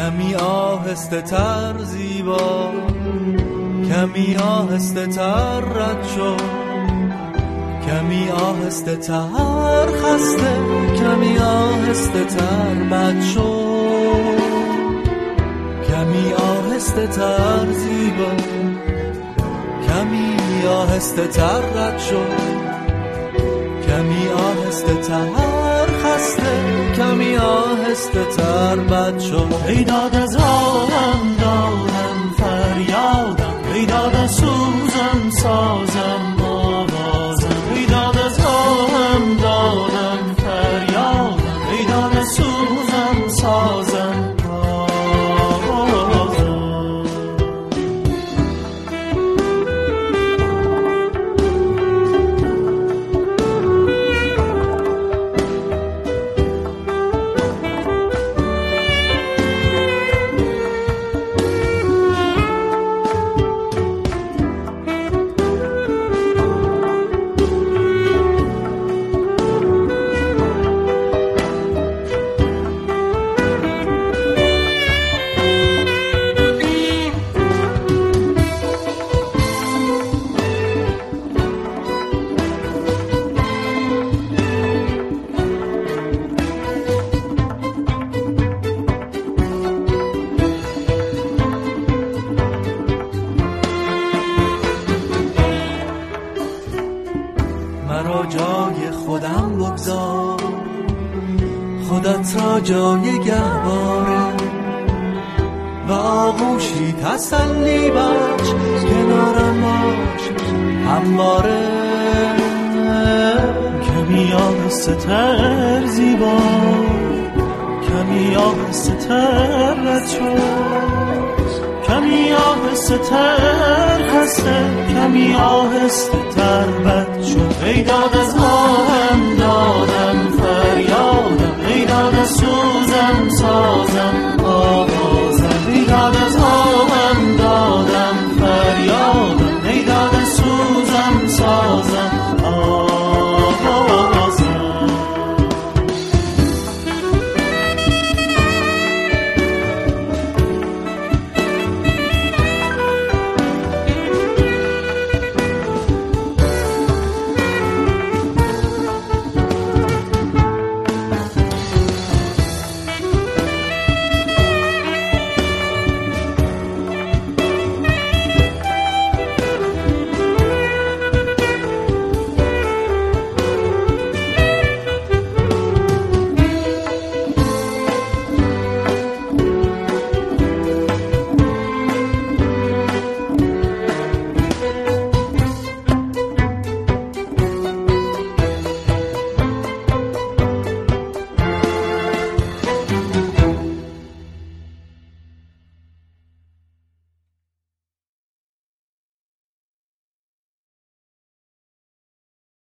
کمی آهسته تر زیبا، کمی آهسته تر رد شو، کمی آهسته تر خسته، کمی آهسته تر بد شو، کمی آهسته تر زیبا، کمی آهسته تر رد شو، کمی آهسته تر خسته، کمی آهسته تر بد شو. ای داد از آهم دادم فریادم، ای داد از سوزم سازم آوازم، ای داد از آهم دادم فریادم، ای داد از سوزم سازم مرا جای خودم بگذار، خودت را جای گهواره و آغوشی تسلی بخش، کنارم باش همواره. کمی آهسته تر زیبا، کمی آهسته تر رد شو، کمی آهسته تر خسته، کمی آهسته تر بد شو. ای داد از آهم دادم فریاد،